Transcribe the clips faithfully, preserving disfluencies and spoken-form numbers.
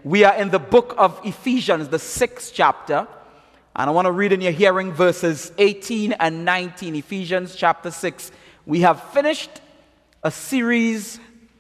We are in the book of Ephesians, the sixth chapter. And I want to read in your hearing verses eighteen and nineteen. Ephesians chapter six. We have finished a series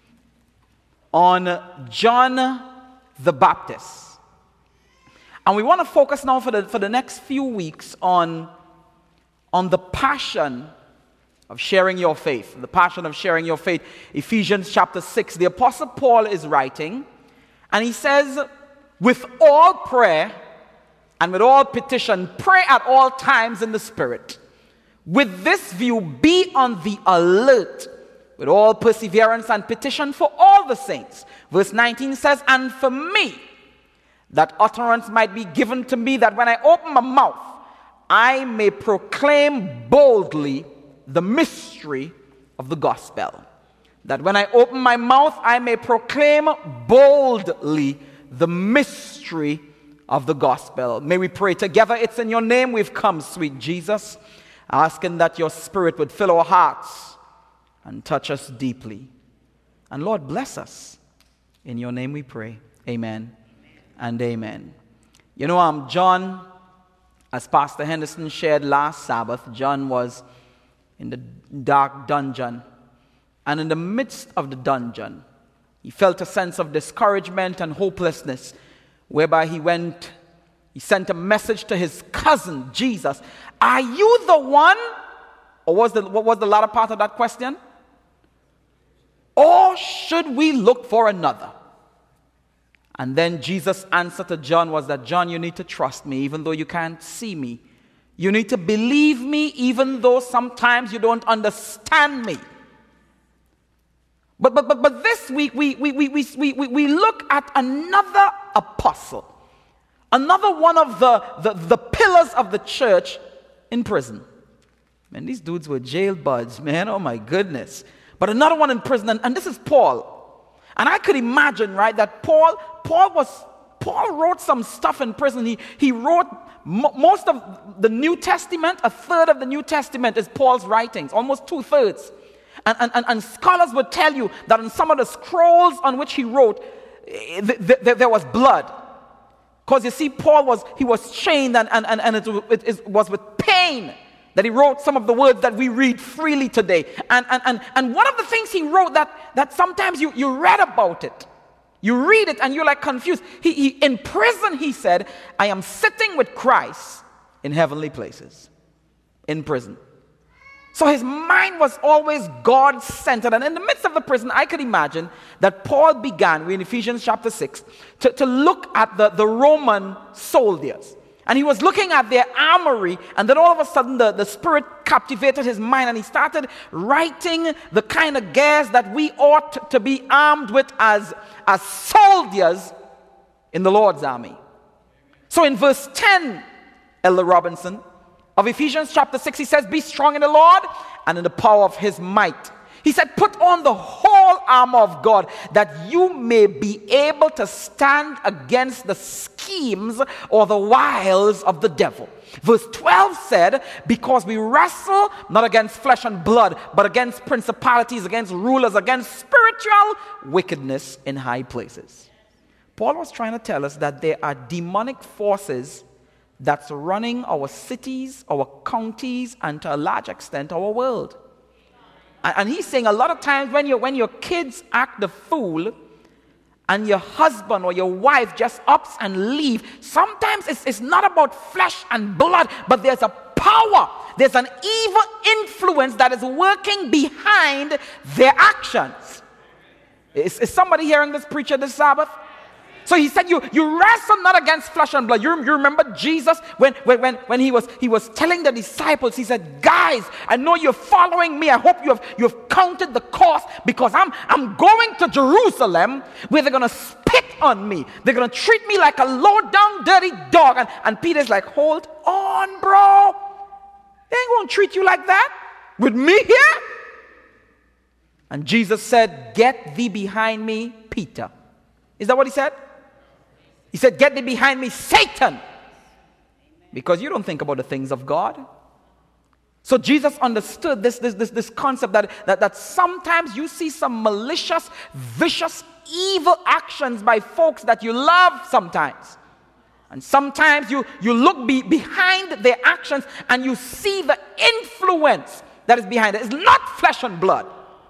on John the Baptist. And we want to focus now for the, for the next few weeks on, on the passion of sharing your faith. The passion of sharing your faith. Ephesians chapter six. The Apostle Paul is writing, and he says, with all prayer and with all petition, pray at all times in the Spirit. With this view, be on the alert with all perseverance and petition for all the saints. Verse nineteen says, and for me, that utterance might be given to me, that when I open my mouth, I may proclaim boldly the mystery of the gospel. That when I open my mouth, I may proclaim boldly the mystery of the gospel. May we pray together. It's in your name we've come, sweet Jesus, asking that your Spirit would fill our hearts and touch us deeply. And Lord, bless us. In your name we pray. Amen, amen. And amen. You know, um, John, as Pastor Henderson shared last Sabbath, John was in the dark dungeon. And in the midst of the dungeon, he felt a sense of discouragement and hopelessness, whereby he went, he sent a message to his cousin, Jesus. Are you the one? Or was the, what was the latter part of that question? Or should we look for another? And then Jesus' answer to John was that, John, you need to trust me even though you can't see me. You need to believe me even though sometimes you don't understand me. But but but, but this week we, we, we, we, we, we look at another apostle. Another one of the, the, the pillars of the church in prison. Man, these dudes were jail buds, man. Oh my goodness. But another one in prison, and, and this is Paul. And I could imagine, right, that Paul, Paul was, Paul wrote some stuff in prison. He, he wrote mo- most of the New Testament. A third of the New Testament is Paul's writings, almost two thirds. And, and, and scholars would tell you that in some of the scrolls on which he wrote, th- th- th- there was blood. Because you see, Paul was, he was chained, and, and, and it, it, it was with pain that he wrote some of the words that we read freely today. And, and, and, and one of the things he wrote that, that sometimes you, you read about it. You read it and you're like confused. He, he, in prison, he said, I am sitting with Christ in heavenly places. In prison. So his mind was always God-centered. And in the midst of the prison, I could imagine that Paul began, we're in Ephesians chapter six, to, to look at the, the Roman soldiers. And he was looking at their armory, and then all of a sudden the, the Spirit captivated his mind, and he started writing the kind of gears that we ought to be armed with as, as soldiers in the Lord's army. So in verse ten, Elder Robinson, of Ephesians chapter six, he says, be strong in the Lord and in the power of his might. He said, put on the whole armor of God that you may be able to stand against the schemes or the wiles of the devil. Verse twelve said, because we wrestle not against flesh and blood, but against principalities, against rulers, against spiritual wickedness in high places. Paul was trying to tell us that there are demonic forces that's running our cities, our counties, and to a large extent our world. And he's saying a lot of times when, you, when your kids act the fool and your husband or your wife just ups and leave, sometimes it's, it's not about flesh and blood, but there's a power. There's an evil influence that is working behind their actions. Is, is somebody hearing this preacher this Sabbath? So he said, you, you wrestle not against flesh and blood. You, you remember Jesus when, when, when, when he, was, he was telling the disciples, he said, guys, I know you're following me. I hope you have, you have counted the cost, because I'm, I'm going to Jerusalem where they're going to spit on me. They're going to treat me like a low-down, dirty dog. And, and Peter's like, hold on, bro. They ain't going to treat you like that with me here. And Jesus said, get thee behind me, Peter. Is that what he said? He said, get thee behind me, Satan. Because you don't think about the things of God. So Jesus understood this, this, this, this concept that, that, that sometimes you see some malicious, vicious evil actions by folks that you love sometimes. And sometimes you, you look be, behind their actions and you see the influence that is behind it. It's not flesh and blood,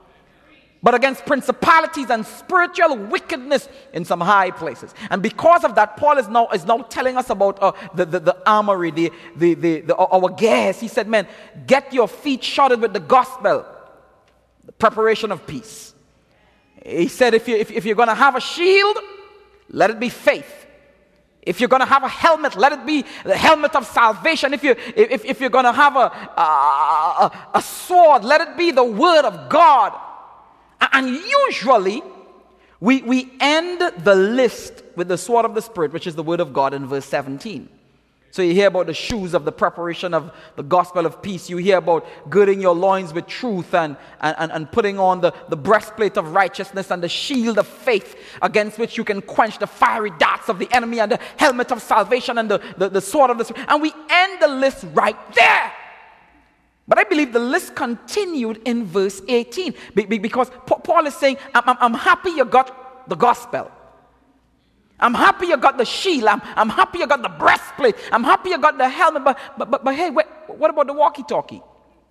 but against principalities and spiritual wickedness in some high places. And because of that, Paul is now, is now telling us about uh, the, the, the armory, the, the, the, the, our gears. He said, man, get your feet shodded with the gospel, the preparation of peace. He said, if, you, if, if you're going to have a shield, let it be faith. If you're going to have a helmet, let it be the helmet of salvation. If, you, if, if you're going to have a, a, a, a sword, let it be the word of God. And usually, we, we end the list with the sword of the Spirit, which is the word of God in verse seventeen. So you hear about the shoes of the preparation of the gospel of peace. You hear about girding your loins with truth and, and, and putting on the, the breastplate of righteousness and the shield of faith against which you can quench the fiery darts of the enemy, and the helmet of salvation and the, the, the sword of the Spirit. And we end the list right there. But I believe the list continued in verse eighteen because Paul is saying, I'm, I'm, I'm happy you got the gospel. I'm happy you got the shield. I'm, I'm happy you got the breastplate. I'm happy you got the helmet. But, but, but, but hey, wait, what about the walkie-talkie?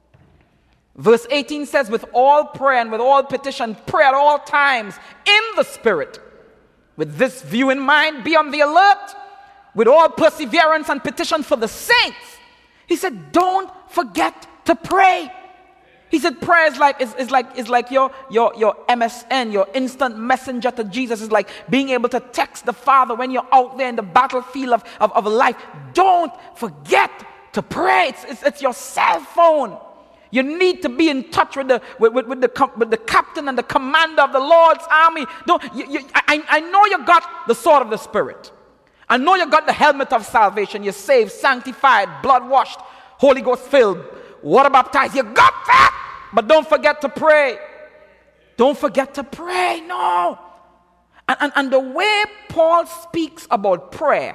Verse eighteen says, with all prayer and with all petition, pray at all times in the Spirit. With this view in mind, be on the alert. With all perseverance and petition for the saints. He said, don't forget to pray. He said prayer is like, is, is like, is like your, your, your M S N, your instant messenger to Jesus. Is like being able to text the Father when you're out there in the battlefield of, of, of life. Don't forget to pray. It's, it's, it's your cell phone. You need to be in touch with the, with, with, with, the, with the captain and the commander of the Lord's army. Don't, you, you, I, I know you got the sword of the Spirit. I know you got the helmet of salvation. You're saved, sanctified, blood-washed, Holy Ghost filled, water baptized. You got that. But don't forget to pray. Don't forget to pray. No. And, and, and the way Paul speaks about prayer,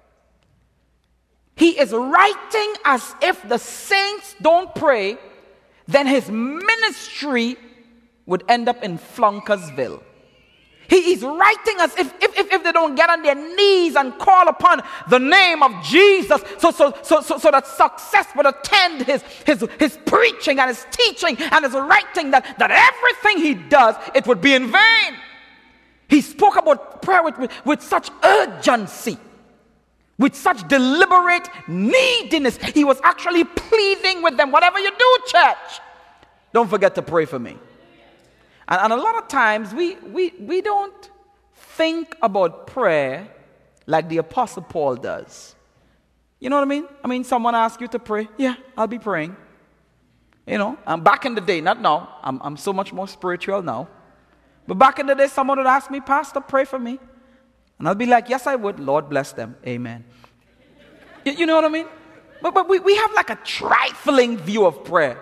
he is writing as if the saints don't pray, then his ministry would end up in Flunkersville. He is writing as if, if, if, if they don't get on their knees and call upon the name of Jesus so, so, so, so, so that success would attend his, his, his preaching and his teaching and his writing, that, that everything he does, it would be in vain. He spoke about prayer with, with, with such urgency, with such deliberate neediness. He was actually pleading with them, whatever you do, church, don't forget to pray for me. And, and a lot of times we, we, we don't think about prayer like the Apostle Paul does. You know what I mean? I mean, someone asks you to pray. Yeah, I'll be praying. You know, I'm back in the day, not now. I'm, I'm so much more spiritual now. But back in the day, someone would ask me, Pastor, pray for me. And I'll be like, yes, I would. Lord bless them. Amen. you, you know what I mean? But, but we, we have like a trifling view of prayer.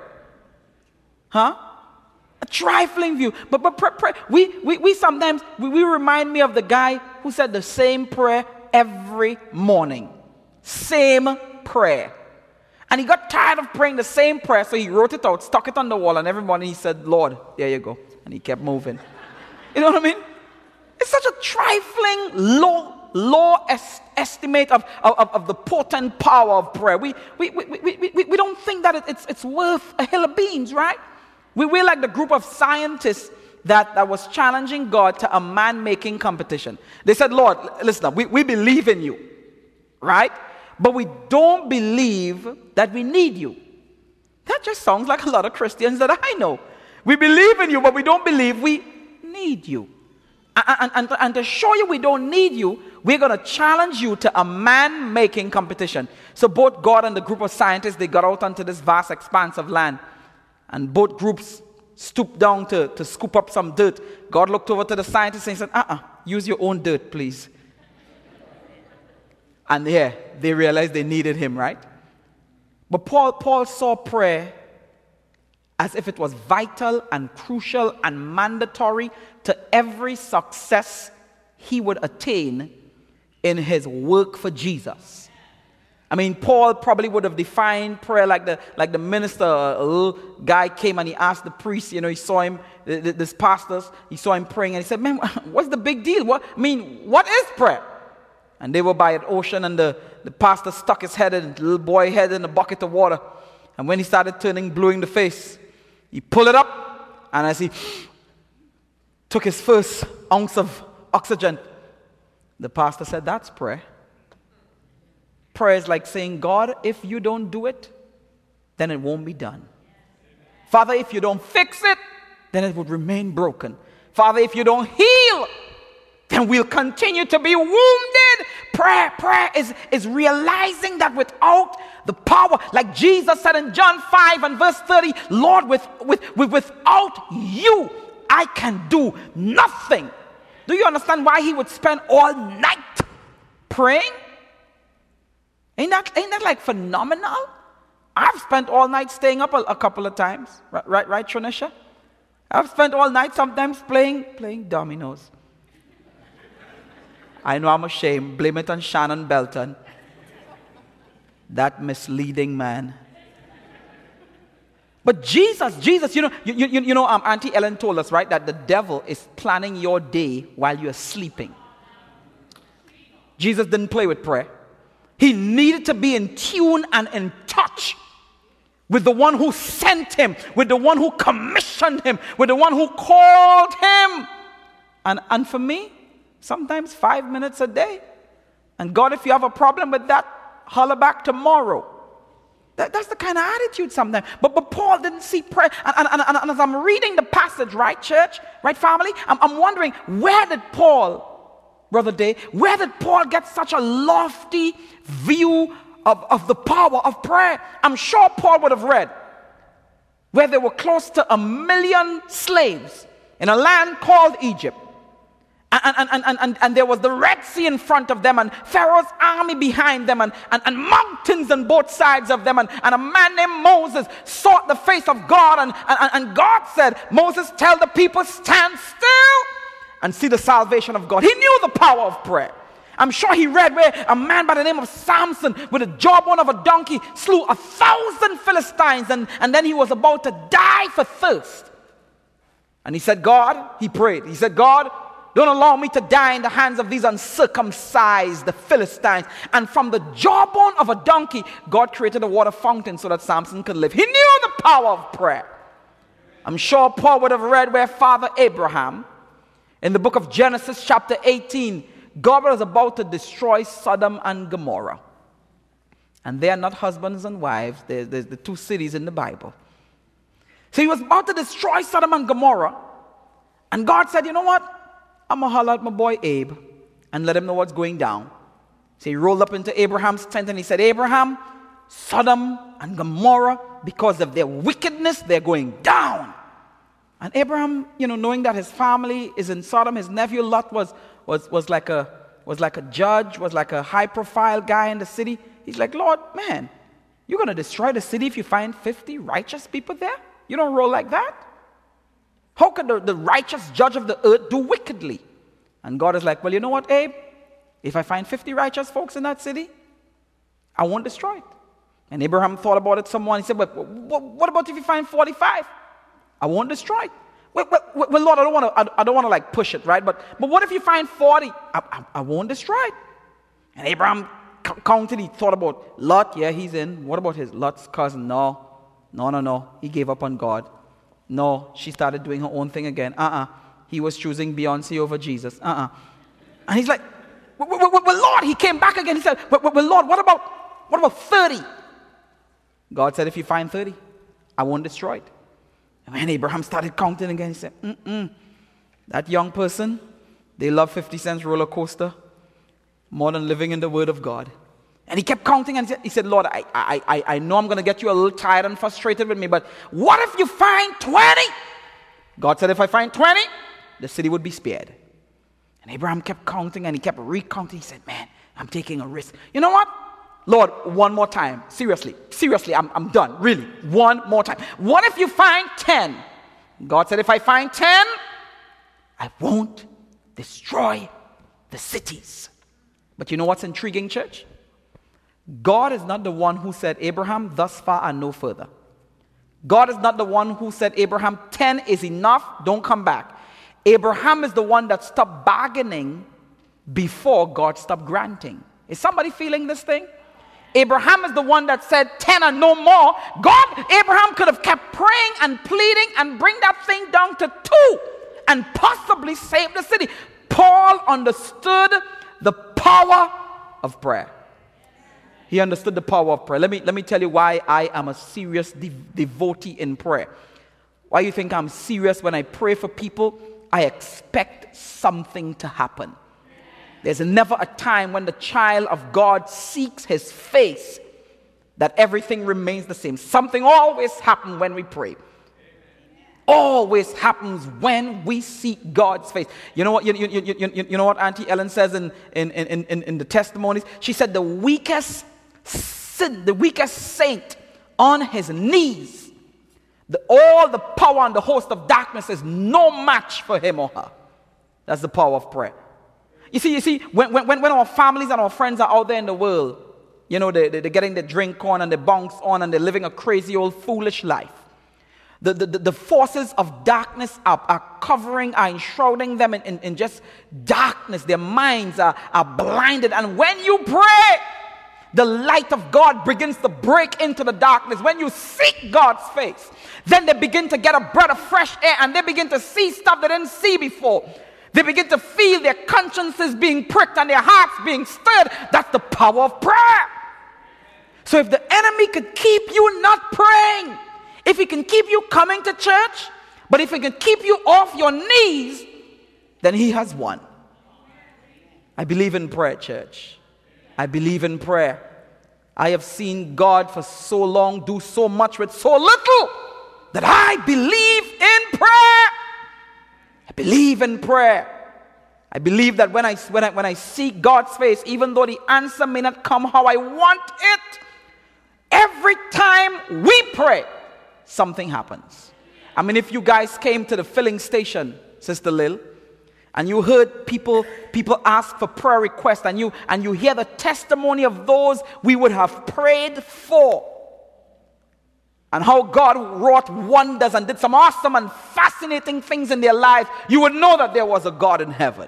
Huh? A trifling view. But, but pray, pray. We, we, we sometimes, we, we remind me of the guy who said the same prayer every morning. Same prayer. And he got tired of praying the same prayer, so he wrote it out, stuck it on the wall, and every morning he said, Lord, there you go. And he kept moving. You know what I mean? It's such a trifling, low, low est- estimate of, of, of the potent power of prayer. We, we, we, we, we, we don't think that it, it's, it's worth a hill of beans, right? We, we're like the group of scientists that, that was challenging God to a man-making competition. They said, Lord, listen, we, we believe in you, right? But we don't believe that we need you. That just sounds like a lot of Christians that I know. We believe in you, but we don't believe we need you. And, and, and to show you we don't need you, we're going to challenge you to a man-making competition. So both God and the group of scientists, they got out onto this vast expanse of land. And both groups stooped down to, to scoop up some dirt. God looked over to the scientists and he said, uh-uh, use your own dirt, please. And yeah, they realized they needed him, right? But Paul, Paul saw prayer as if it was vital and crucial and mandatory to every success he would attain in his work for Jesus. I mean, Paul probably would have defined prayer like the like the minister. A little guy came and he asked the priest, you know, he saw him, this pastors, he saw him praying, and he said, man, what's the big deal? What I mean, what is prayer? And they were by an ocean, and the, the pastor stuck his head in, the little boy head in a bucket of water. And when he started turning blue in the face, he pulled it up, and as he took his first ounce of oxygen, the pastor said, that's prayer. Prayer is like saying, God, if you don't do it, then it won't be done. Father, if you don't fix it, then it would remain broken. Father, if you don't heal, then we'll continue to be wounded. Prayer, prayer is, is realizing that without the power, like Jesus said in John five and verse thirty, Lord, with, with, with, without you, I can do nothing. Do you understand why he would spend all night praying? Ain't that, ain't that like phenomenal? I've spent all night staying up a, a couple of times. Right, right, right, Tronisha? I've spent all night sometimes playing, playing dominoes. I know I'm ashamed. Blame it on Shannon Belton. That misleading man. But Jesus, Jesus, you know, you, you, you know, um, Auntie Ellen told us, right, that the devil is planning your day while you're sleeping. Jesus didn't play with prayer. He needed to be in tune and in touch with the one who sent him, with the one who commissioned him, with the one who called him. And, and for me, sometimes five minutes a day. And God, if you have a problem with that, holler back tomorrow. That, that's the kind of attitude sometimes. But, but Paul didn't see prayer. And, and, and, and as I'm reading the passage, right, church, right, family, I'm, I'm wondering, where did Paul, Brother Day, where did Paul get such a lofty view of, of the power of prayer? I'm sure Paul would have read where there were close to a million slaves in a land called Egypt. And, and, and, and, and there was the Red Sea in front of them, and Pharaoh's army behind them, and, and, and mountains on both sides of them, and, and a man named Moses sought the face of God, and, and, and God said, Moses, tell the people, stand still and see the salvation of God. He knew the power of prayer. I'm sure he read where a man by the name of Samson with a jawbone of a donkey slew a thousand Philistines, and, and then he was about to die for thirst. And he said, God, he prayed, he said, God, don't allow me to die in the hands of these uncircumcised, the Philistines. And from the jawbone of a donkey, God created a water fountain so that Samson could live. He knew the power of prayer. I'm sure Paul would have read where Father Abraham, in the book of Genesis chapter eighteen, God was about to destroy Sodom and Gomorrah. And they are not husbands and wives. There's, there's the two cities in the Bible. So he was about to destroy Sodom and Gomorrah. And God said, you know what? I'm going to holler at my boy Abe and let him know what's going down. So he rolled up into Abraham's tent and he said, Abraham, Sodom and Gomorrah, because of their wickedness, they're going down. And Abraham, you know, knowing that his family is in Sodom, his nephew Lot was, was, was, like a, was like a judge, was like a high-profile guy in the city. He's like, Lord, man, you're going to destroy the city if you find fifty righteous people there? You don't roll like that. How could the, the righteous judge of the earth do wickedly? And God is like, well, you know what, Abe? If I find fifty righteous folks in that city, I won't destroy it. And Abraham thought about it some more. He said, well, what about if you find forty-five? I won't destroy it. Well, well, well Lord, I don't want to I, I don't want to like push it, right? But, but what if you find forty? I, I, I won't destroy it. And Abraham c- counted. He thought about Lot. Yeah, he's in. What about his Lot's cousin? No, no, no, no. He gave up on God. No, she started doing her own thing again. Uh-uh. He was choosing Beyonce over Jesus. Uh-uh. And he's like, well, well, well, well Lord, he came back again. He said, well, well, well, Lord, what about, what about thirty? God said, if you find thirty, I won't destroy it. And when Abraham started counting again, he said, mm-mm. That young person, they love fifty cents roller coaster more than living in the Word of God. And he kept counting and he said, Lord, I, I, I, I know I'm going to get you a little tired and frustrated with me, but what if you find twenty? God said, if I find twenty, the city would be spared. And Abraham kept counting and he kept recounting. He said, man, I'm taking a risk. You know what? Lord, one more time. Seriously, seriously, I'm, I'm done. Really, one more time. What if you find ten? God said, if I find ten, I won't destroy the cities. But you know what's intriguing, church? God is not the one who said, Abraham, thus far and no further. God is not the one who said, Abraham, ten is enough, don't come back. Abraham is the one that stopped bargaining before God stopped granting. Is somebody feeling this thing? Abraham is the one that said ten and no more. God, Abraham could have kept praying and pleading and bring that thing down to two and possibly save the city. Paul understood the power of prayer. He understood the power of prayer. Let me, let me tell you why I am a serious de- devotee in prayer. Why you think I'm serious when I pray for people? I expect something to happen. There's never a time when the child of God seeks his face that everything remains the same. Something always happens when we pray. Always happens when we seek God's face. You know what? You, you, you, you, you know what Auntie Ellen says in, in, in, in, in the testimonies? She said the weakest sin, the weakest saint on his knees, the, all the power and the host of darkness is no match for him or her. That's the power of prayer. You see, you see, when, when, when our families and our friends are out there in the world, you know, they, they, they're getting their drink on and they bounce on and they're living a crazy old foolish life. The, the, the forces of darkness are, are covering, are enshrouding them in, in, in just darkness. Their minds are, are blinded. And when you pray, the light of God begins to break into the darkness. When you seek God's face, then they begin to get a breath of fresh air and they begin to see stuff they didn't see before. They begin to feel their consciences being pricked and their hearts being stirred. That's the power of prayer. So if the enemy could keep you not praying, if he can keep you coming to church, but if he can keep you off your knees, then he has won. I believe in prayer, church. I believe in prayer. I have seen God for so long do so much with so little that I believe in prayer. I believe in prayer. I believe that when I, when I, when I seek God's face, even though the answer may not come how I want it, every time we pray, something happens. I mean, if you guys came to the filling station, Sister Lil, and you heard people people ask for prayer requests, and you and you hear the testimony of those we would have prayed for, and how God wrought wonders and did some awesome and fascinating things in their lives, you would know that there was a God in heaven.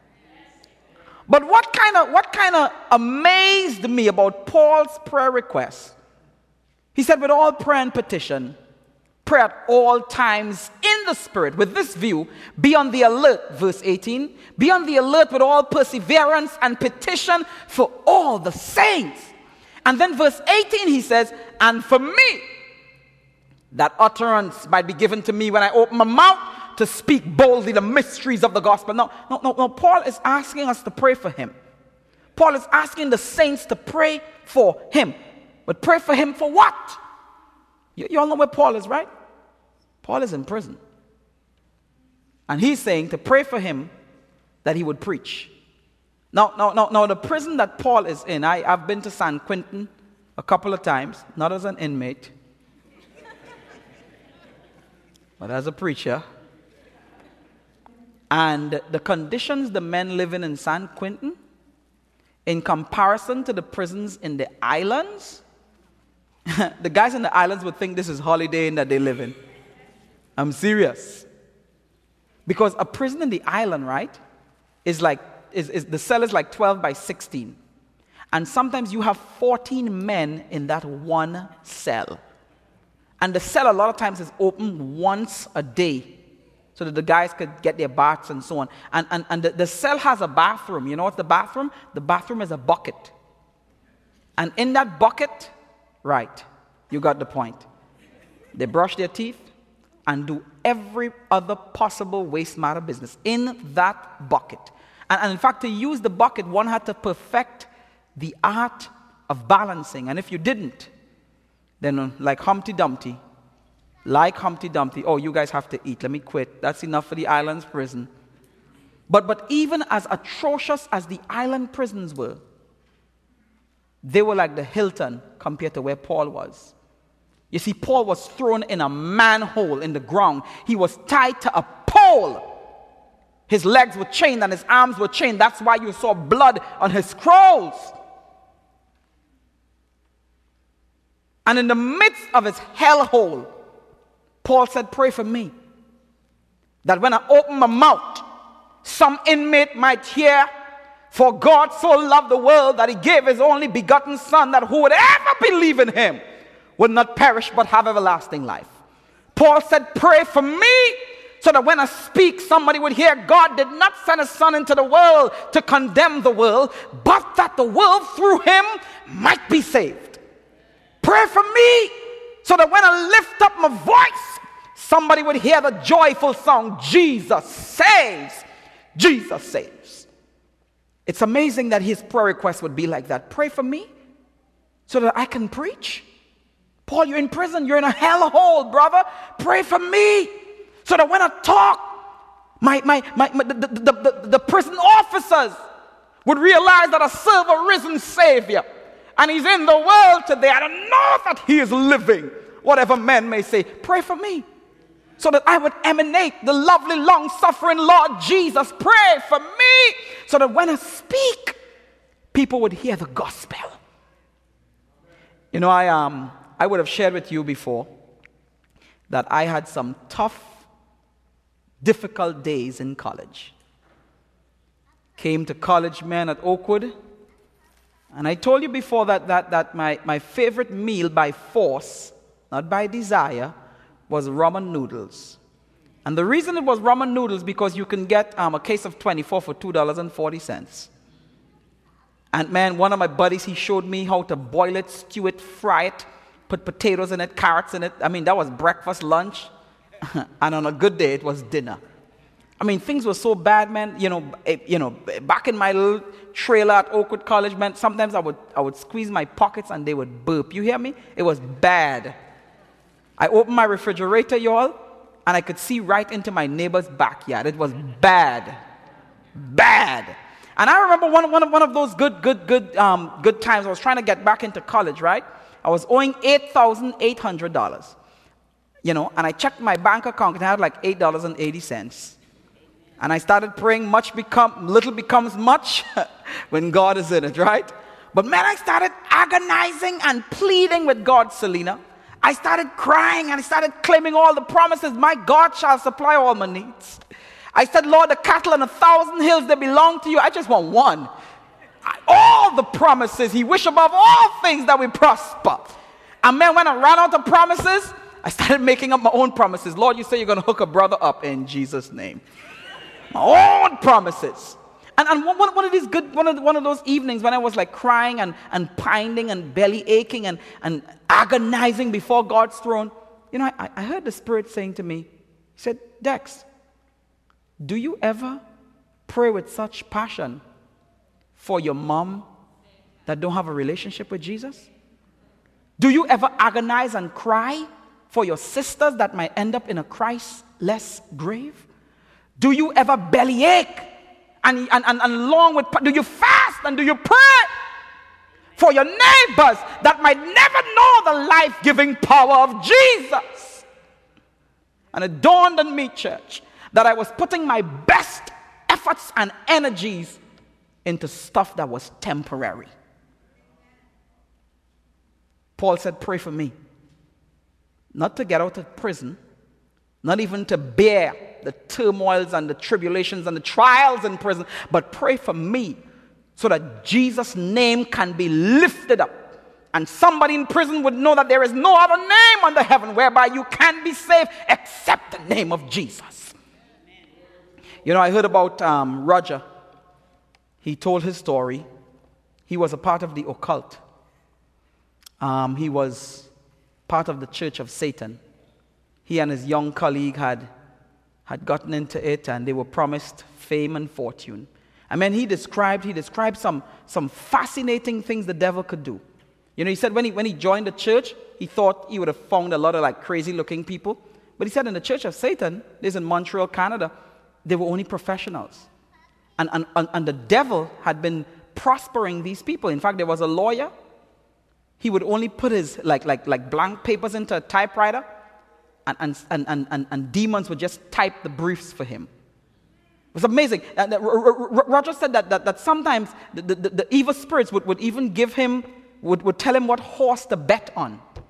But what kind of what kind of amazed me about Paul's prayer request? He said, with all prayer and petition, pray at all times in the Spirit. With this view, be on the alert, verse eighteen. Be on the alert with all perseverance and petition for all the saints. And then verse eighteen, he says, and for me, that utterance might be given to me when I open my mouth to speak boldly the mysteries of the gospel. No, no, no, no. Paul is asking us to pray for him. Paul is asking the saints to pray for him. But pray for him for what? You, you all know where Paul is, right? Paul is in prison. And he's saying to pray for him that he would preach. Now, now, now, now the prison that Paul is in, I, I've been to San Quentin a couple of times, not as an inmate, but as a preacher. And the conditions the men live in in San Quentin, in comparison to the prisons in the islands, the guys in the islands would think this is Holiday Inn that they live in. I'm serious. Because a prison in the island, right, is like, is, is the cell is like twelve by sixteen. And sometimes you have fourteen men in that one cell. And the cell a lot of times is open once a day so that the guys could get their baths and so on. And, and, and the, the cell has a bathroom. You know what's the bathroom? The bathroom is a bucket. And in that bucket, right, you got the point. They brush their teeth and do every other possible waste matter business in that bucket. And, and in fact, to use the bucket, one had to perfect the art of balancing. And if you didn't, then like Humpty Dumpty, like Humpty Dumpty, oh, you guys have to eat, let me quit. That's enough for the island's prison. But, but even as atrocious as the island prisons were, they were like the Hilton compared to where Paul was. You see, Paul was thrown in a manhole in the ground. He was tied to a pole. His legs were chained and his arms were chained. That's why you saw blood on his scrolls. And in the midst of his hellhole, Paul said, pray for me, that when I open my mouth, some inmate might hear, for God so loved the world that he gave his only begotten Son, that who would ever believe in him would not perish but have everlasting life. Paul said, pray for me, so that when I speak, somebody would hear, God did not send his Son into the world to condemn the world, but that the world through him might be saved. Pray for me, so that when I lift up my voice, somebody would hear the joyful song, Jesus saves, Jesus saves. It's amazing that his prayer request would be like that. Pray for me, so that I can preach. Paul, you're in prison, you're in a hellhole, brother. Pray for me, so that when I talk, my, my, my, my the, the, the, the, the prison officers would realize that I serve a risen Savior, and he's in the world today. I don't know that he is living, whatever men may say. Pray for me, so that I would emanate the lovely, long-suffering Lord Jesus. Pray for me, so that when I speak, people would hear the gospel. You know, I um, I would have shared with you before that I had some tough, difficult days in college. Came to college, man, at Oakwood. And I told you before that, that, that my, my favorite meal by force, not by desire, was ramen noodles. And the reason it was ramen noodles because you can get um, a case of twenty-four for two dollars and forty cents. And man, one of my buddies, he showed me how to boil it, stew it, fry it, put potatoes in it, carrots in it. I mean, that was breakfast, lunch. And on a good day, it was dinner. I mean, things were so bad, man. You know, you know, back in my little trailer at Oakwood College, man, sometimes I would, I would squeeze my pockets and they would burp. You hear me? It was bad. I opened my refrigerator, y'all, and I could see right into my neighbor's backyard. It was bad. Bad. And I remember one, one, of, one of those good, good, good, um, good times. I was trying to get back into college, right? I was owing eight thousand eight hundred dollars. You know, and I checked my bank account and I had like eight dollars and eighty cents. And I started praying, much become, little becomes much when God is in it, right? But man, I started agonizing and pleading with God, Selena. I started crying and I started claiming all the promises. My God shall supply all my needs. I said, Lord, the cattle on a thousand hills, they belong to you. I just want one. I, all the promises. He wish above all things that we prosper. And man, when I ran out of promises, I started making up my own promises. Lord, you say you're going to hook a brother up in Jesus' name. My own promises. And, and one, one of these good, one of, one of those evenings when I was like crying and, and pining and belly aching and, and agonizing before God's throne, you know, I, I heard the Spirit saying to me, he said, Dex, do you ever pray with such passion for your mom that don't have a relationship with Jesus? Do you ever agonize and cry for your sisters that might end up in a Christ-less grave? Do you ever bellyache and, and, and, and long with, do you fast and do you pray for your neighbors that might never know the life-giving power of Jesus? And it dawned on me, church, that I was putting my best efforts and energies into stuff that was temporary. Paul said, pray for me. Not to get out of prison, not even to bear the turmoils and the tribulations and the trials in prison, but pray for me so that Jesus' name can be lifted up. And somebody in prison would know that there is no other name under heaven whereby you can be saved except the name of Jesus. You know, I heard about um, Roger. He told his story. He was a part of the occult. Um, he was part of the Church of Satan. He and his young colleague had, had gotten into it, and they were promised fame and fortune. I mean, he described, he described some, some fascinating things the devil could do. You know, he said when he, when he joined the church, he thought he would have found a lot of like crazy-looking people. But he said in the Church of Satan, this is in Montreal, Canada, they were only professionals. And, and, and the devil had been prospering these people. In fact, there was a lawyer. He would only put his like, like, like blank papers into a typewriter, and, and, and, and, and demons would just type the briefs for him. It was amazing. Uh, Roger said that, that, that sometimes the, the, the evil spirits would, would even give him, would, would tell him what horse to bet on.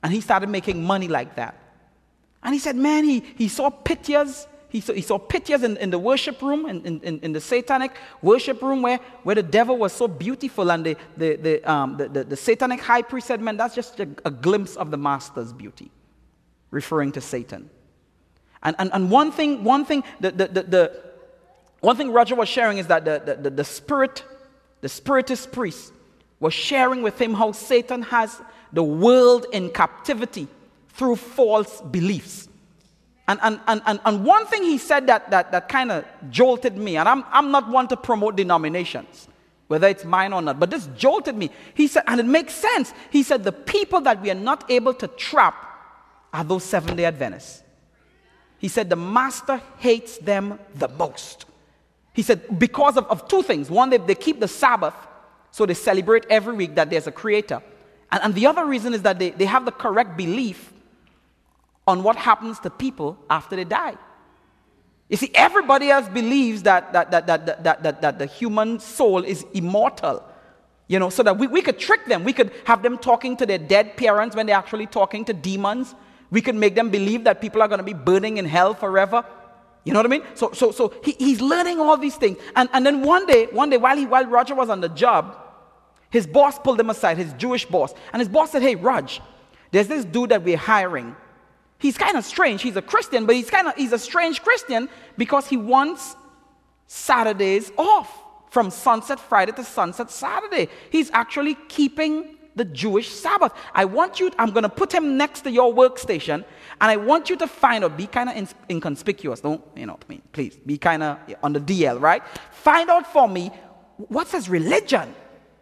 And he started making money like that. And he said, man, he, he saw pictures. He saw, he saw pictures in, in the worship room, in, in, in the satanic worship room where, where the devil was so beautiful. And the, the, the, um, the, the, the satanic high priest said, man, that's just a, a glimpse of the master's beauty, referring to Satan. And, and, and one thing, one thing, the, the, the, the, one thing Roger was sharing is that the, the, the, the spirit, the spiritist priest was sharing with him how Satan has the world in captivity through false beliefs. And, and, and, and, and one thing he said that, that, that kind of jolted me, and I'm, I'm not one to promote denominations, whether it's mine or not, but this jolted me. He said, and it makes sense, he said, the people that we are not able to trap are those Seventh-day Adventists. He said, the master hates them the most. He said, because of, of two things. One, they, they keep the Sabbath, so they celebrate every week that there's a creator. And, and the other reason is that they, they have the correct belief on what happens to people after they die. You see, everybody else believes that, that, that, that, that, that, that the human soul is immortal. You know, so that we, we could trick them. We could have them talking to their dead parents when they're actually talking to demons. We could make them believe that people are going to be burning in hell forever. You know what I mean? So, so, so he, he's learning all these things. And, and then one day, one day while, he, while Roger was on the job, his boss pulled him aside, his Jewish boss. And his boss said, hey, Raj, there's this dude that we're hiring. He's kind of strange. He's a Christian, but he's kind of he's a strange Christian because he wants Saturdays off from sunset Friday to sunset Saturday. He's actually keeping the Jewish Sabbath. I want you, I'm going to put him next to your workstation, and I want you to find out, be kind of in, inconspicuous. Don't, you know, I mean, please, be kind of on the D L, right? Find out for me, what's his religion?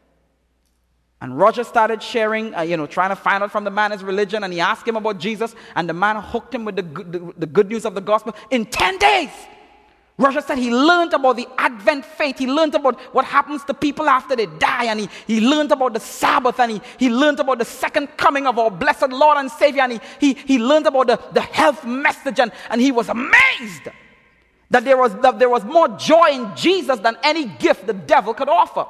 And Roger started sharing, uh, you know, trying to find out from the man his religion, and he asked him about Jesus, and the man hooked him with the good, the, the good news of the gospel in ten days. Roger said he learned about the Advent faith. He learned about what happens to people after they die, and he, he learned about the Sabbath, and he, he learned about the second coming of our blessed Lord and Savior, and he, he, he learned about the, the health message, and, and he was amazed that there was, that there was more joy in Jesus than any gift the devil could offer.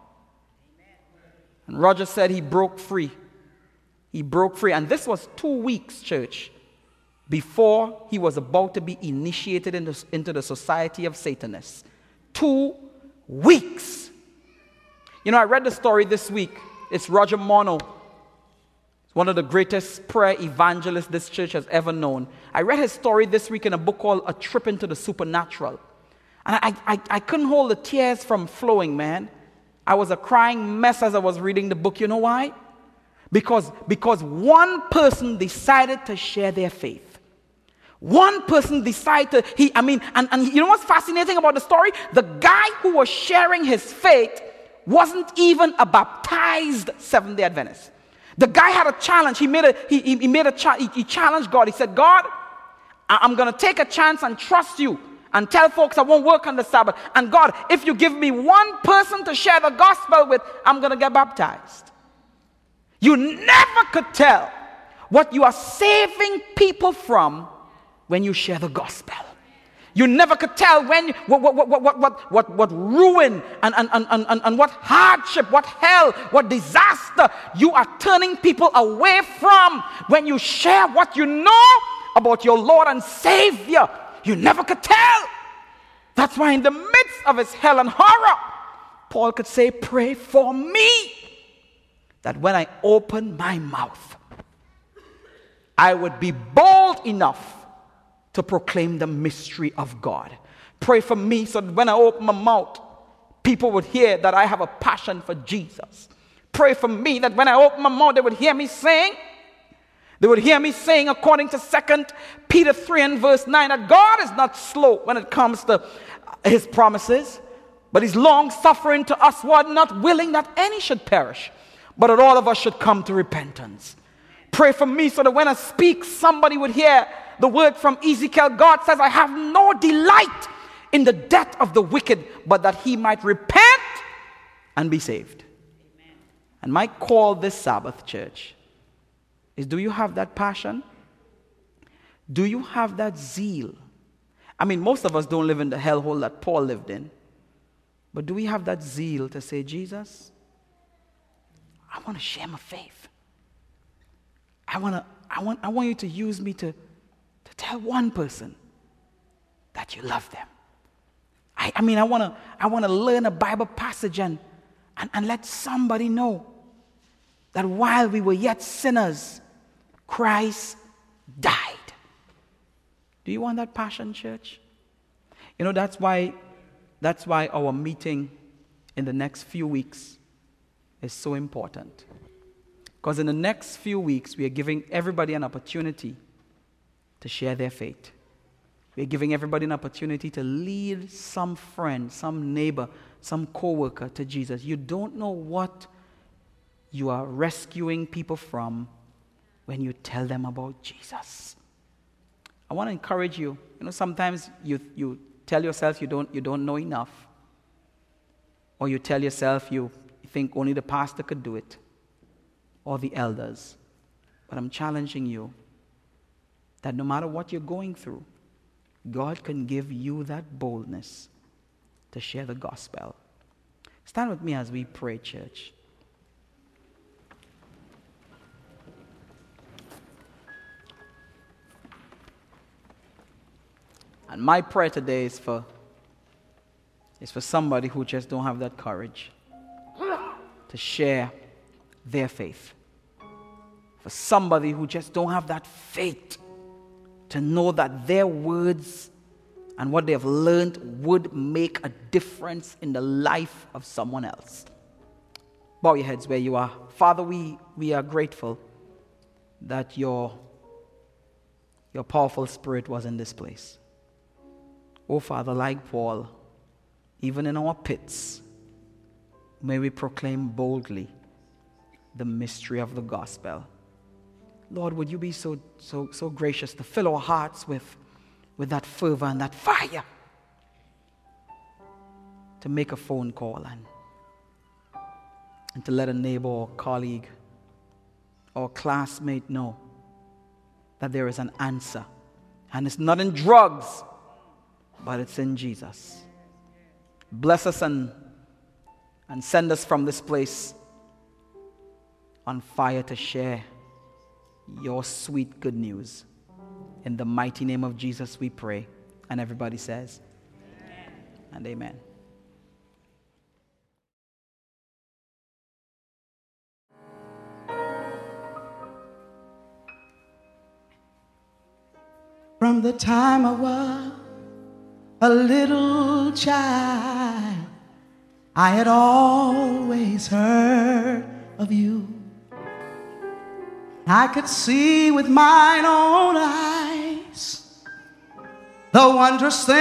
And Roger said he broke free. He broke free. And this was two weeks, church, before he was about to be initiated into, into the Society of Satanists. Two weeks. You know, I read the story this week. It's Roger Mono. It's one of the greatest prayer evangelists this church has ever known. I read his story this week in a book called A Trip into the Supernatural. And I, I, I couldn't hold the tears from flowing, man. I was a crying mess as I was reading the book. You know why? Because, because one person decided to share their faith. One person decided to, he, I mean, and, and you know what's fascinating about the story? The guy who was sharing his faith wasn't even a baptized Seventh-day Adventist. The guy had a challenge. He made a, he, he made a, cha- he, he challenged God. He said, God, I'm going to take a chance and trust you and tell folks I won't work on the Sabbath. And God, if you give me one person to share the gospel with, I'm going to get baptized. You never could tell what you are saving people from when you share the gospel. You never could tell when what what what what what what, what ruin and, and, and, and, and what hardship, what hell, what disaster you are turning people away from when you share what you know about your Lord and Savior. You never could tell. That's why in the midst of his hell and horror, Paul could say, pray for me, that when I open my mouth, I would be bold enough to proclaim the mystery of God. Pray for me so that when I open my mouth, people would hear that I have a passion for Jesus. Pray for me that when I open my mouth, they would hear me sing. They would hear me saying, according to Second Peter three and verse nine, that God is not slow when it comes to his promises, but he's long-suffering to us, what not willing that any should perish, but that all of us should come to repentance. Pray for me so that when I speak, somebody would hear the word from Ezekiel. God says, I have no delight in the death of the wicked, but that he might repent and be saved. Amen. And my call this Sabbath, church, is, do you have that passion? Do you have that zeal? I mean, most of us don't live in the hellhole that Paul lived in. But do we have that zeal to say, Jesus, I want to share my faith. I want to, I want, I want you to use me to, to tell one person that you love them. I, I mean, I want to, I want to learn a Bible passage and, and, and let somebody know that while we were yet sinners, Christ died. Do you want that passion, church? You know, that's why, that's why our meeting in the next few weeks is so important. Because in the next few weeks, we are giving everybody an opportunity to share their faith. We are giving everybody an opportunity to lead some friend, some neighbor, some coworker to Jesus. You don't know what you are rescuing people from when you tell them about Jesus. I want to encourage you. You know, sometimes you you tell yourself you don't you don't know enough, or you tell yourself you think only the pastor could do it, or the elders. But I'm challenging you that no matter what you're going through, God can give you that boldness to share the gospel. Stand with me as we pray, church. And my prayer today is for, is for somebody who just don't have that courage to share their faith. For somebody who just don't have that faith to know that their words and what they have learned would make a difference in the life of someone else. Bow your heads where you are. Father, we, we are grateful that your, your powerful Spirit was in this place. Oh, Father, like Paul, even in our pits, may we proclaim boldly the mystery of the gospel. Lord, would you be so so so gracious to fill our hearts with, with that fervor and that fire to make a phone call and, and to let a neighbor or colleague or classmate know that there is an answer. And it's not in drugs, but it's in Jesus. Bless us and, and send us from this place on fire to share your sweet good news. In the mighty name of Jesus we pray. And everybody says, amen and amen. From the time I was a little child, I had always heard of you. I could see with mine own eyes the wondrous thing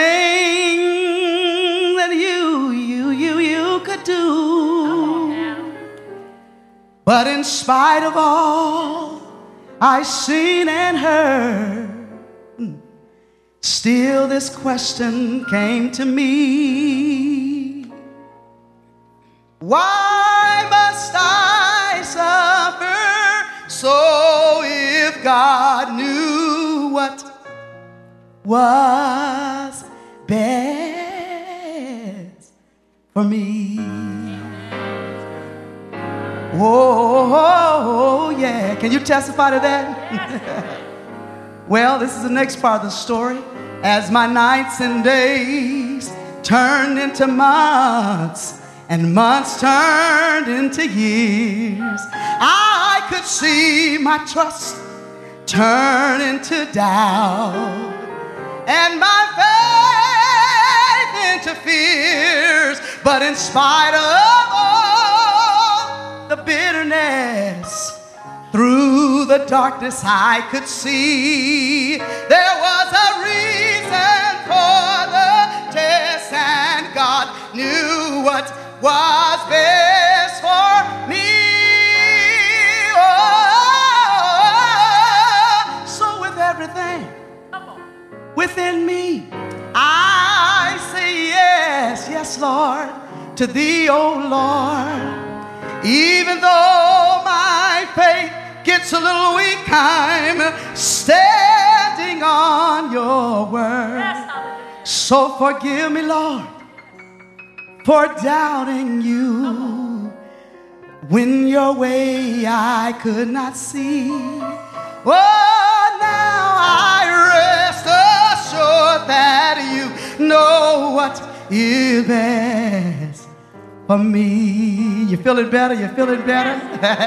that you, you, you, you could do. But in spite of all I seen and heard, still this question came to me. Why must I suffer so if God knew what was best for me? Oh, yeah. Can you testify to that? Well, this is the next part of the story. As my nights and days turned into months, and months turned into years, I could see my trust turn into doubt, and my faith into fears. But in spite of all the bitterness, through the darkness I could see there was a reason for the test, and God knew what was best for me. Oh, so with everything within me, I say yes, yes, Lord, to thee, oh Lord. Even though my faith gets a little weak, I'm standing on your word. So forgive me, Lord, for doubting you when your way I could not see. Oh, now I rest assured that you know what is best for me. You feeling better? You feeling better?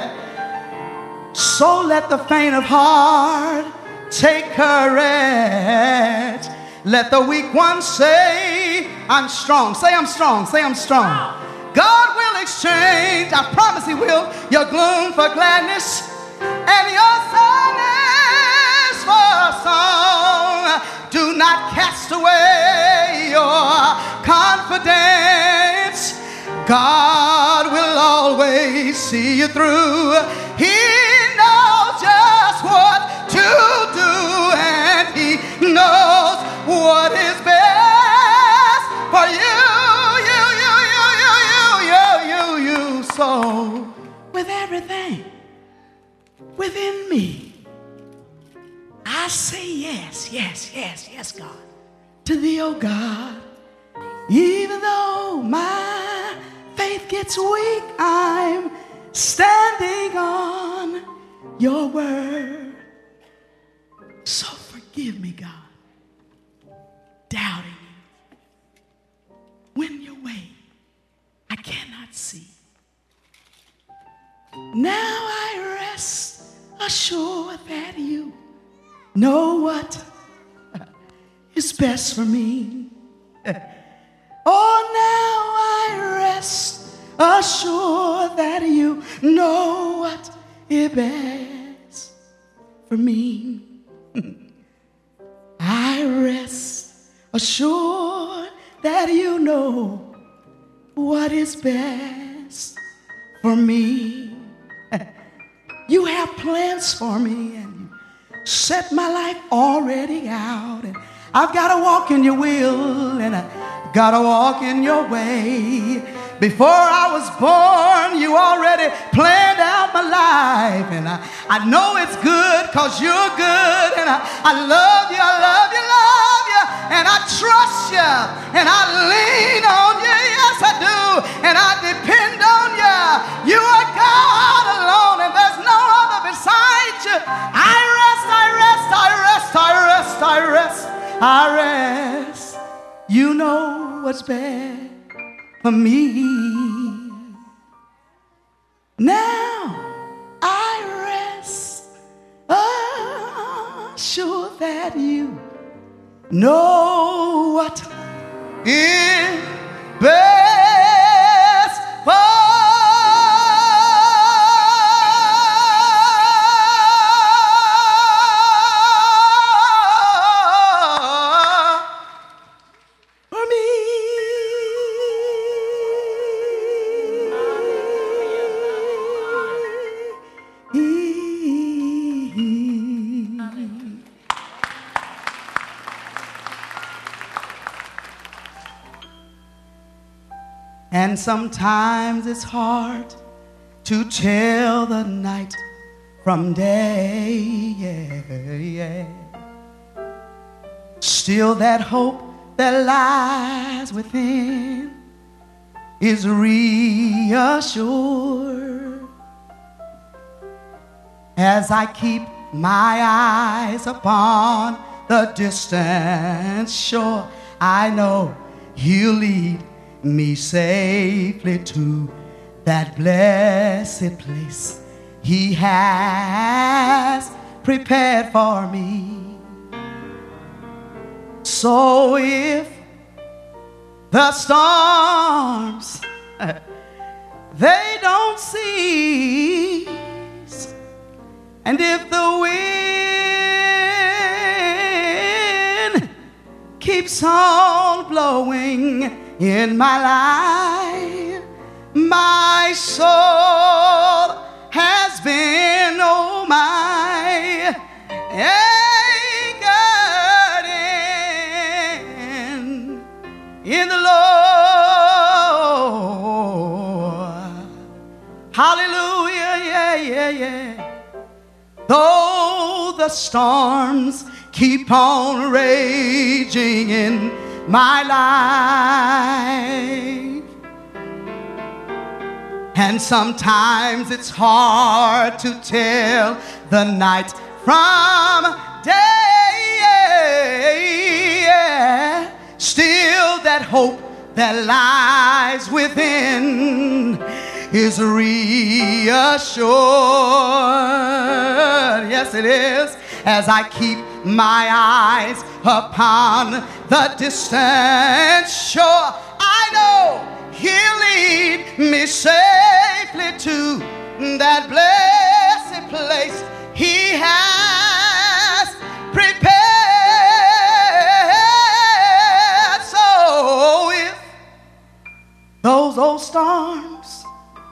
So let the faint of heart take courage. Let the weak one say, I'm strong. Say I'm strong. Say I'm strong. God will exchange, I promise he will, your gloom for gladness and your sadness for a song. Do not cast away your confidence. God will always see you through. He knows just what to do, and he knows what is best for you, you, you, you, you, you, you, you, you. So, with everything within me, I say yes, yes, yes, yes, God, to thee, oh God. Even though my faith gets weak, I'm standing on your word. So forgive me, God, doubting you when your way I cannot see. Now I rest assured that you know what is best for me. Oh, now I rest assured that you know what is best for me. I rest assured that you know what is best for me. You have plans for me, and you set my life already out, and I've got to walk in your will, and I got to walk in your way. Before I was born, you already planned out my life, and I, I know it's good because you're good, and I, I love you, I love you, love you, and I trust you, and I lean on you, yes I do, and I depend on you. You are God alone, and there's no other beside you. I rest, I rest, I rest, I rest, I rest, I rest. You know what's best for me. Now I rest assured that you know what is best for And sometimes it's hard to tell the night from day, yeah, yeah. Still that hope that lies within is reassured as I keep my eyes upon the distant shore. I know he'll lead me safely to that blessed place he has prepared for me. So if the storms they don't cease, and if the wind keeps on blowing in my life, my soul has been, oh my, anchored in, in the Lord. Hallelujah, yeah, yeah, yeah. Though the storms keep on raging in my life, and sometimes it's hard to tell the night from day. Still that hope that lies within is reassured. Yes, it is. As I keep my eyes upon the distant shore, I know He'll lead me safely to that blessed place He has prepared. So if those old storms,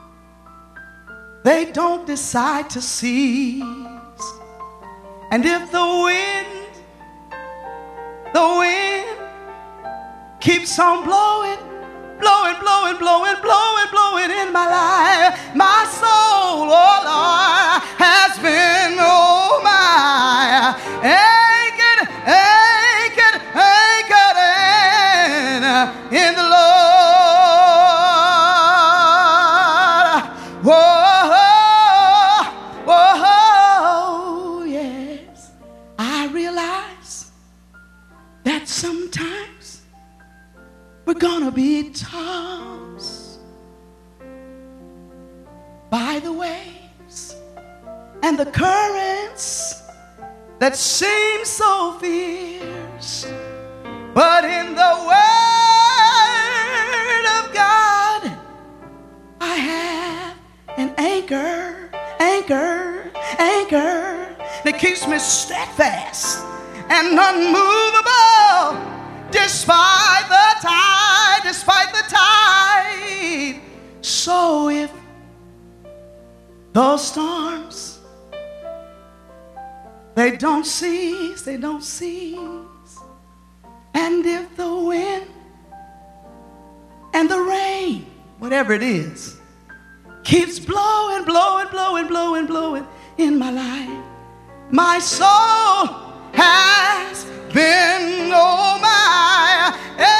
they don't decide to cease, and if the wind, the wind keeps on blowing, blowing, blowing, blowing, blowing, blowing in my life, my soul, oh Lord, has been, oh my, anchored, anchored, anchored in, in the Lord. Whoa, whoa, yes, I realize that sometimes we're gonna be tossed by the waves and the currents that seem so fierce. But in the Word of God, I have an anchor, anchor, anchor that keeps me steadfast and unmovable despite the tide, despite the tide. So if those storms, they don't cease, they don't cease, and if the wind and the rain, whatever it is, keeps blowing, blowing, blowing, blowing, blowing in my life, my soul has been, oh my,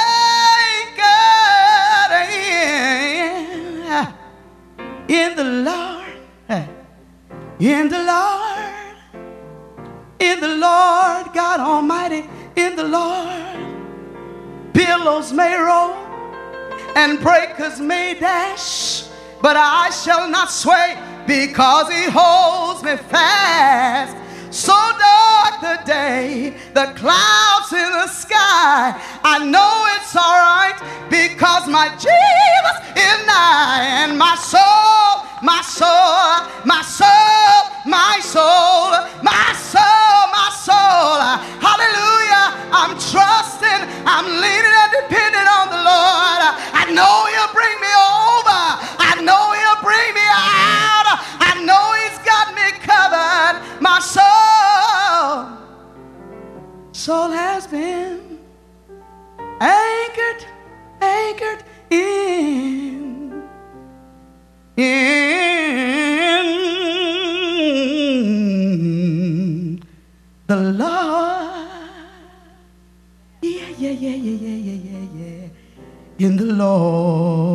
anchored in, in the Lord, in the Lord, in the Lord God Almighty, in the Lord. Billows may roll and breakers may dash, but I shall not sway because He holds me fast. So dark the day, the clouds in the sky, I know it's all right because my Jesus is nigh. And my soul, my soul, my soul, my soul, my soul, my soul, hallelujah, I'm trusting, I'm leaning and depending on the Lord. I know He'll bring me over, I know He'll bring me out, I know He's got me covered. My soul, soul has been anchored, anchored in, in the Lord. Yeah, yeah, yeah, yeah, yeah, yeah, yeah, yeah. In the Lord.